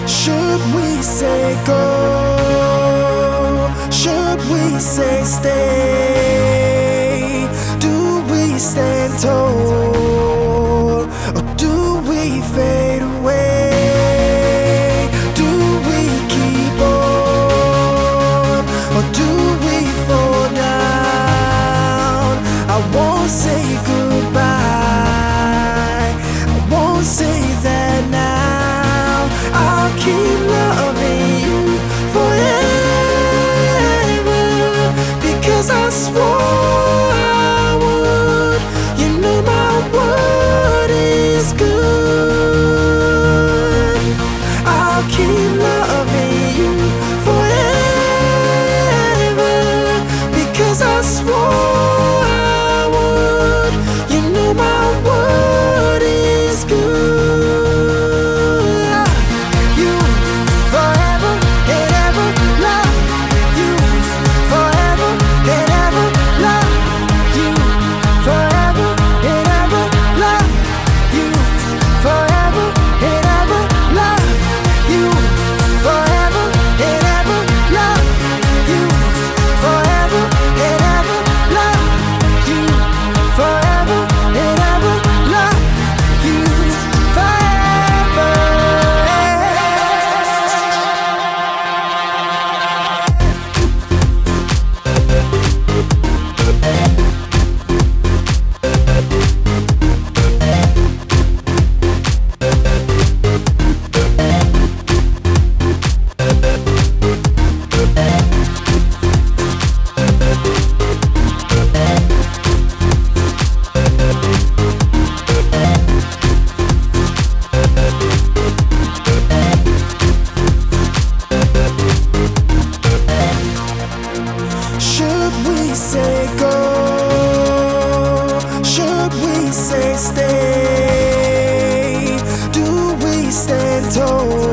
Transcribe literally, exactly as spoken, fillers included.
Should we say go? Should we say stay? Do we stand tall, or do we fade away? Do we keep on, or do we fall down? I won't say goodbye, I won't say that now. I'll keep loving you forever, because I swore I would. You know my word is good. I'll keep loving you forever, because I swore I would. You know my word is good. Should we say go? Should we say stay? Do we stand tall?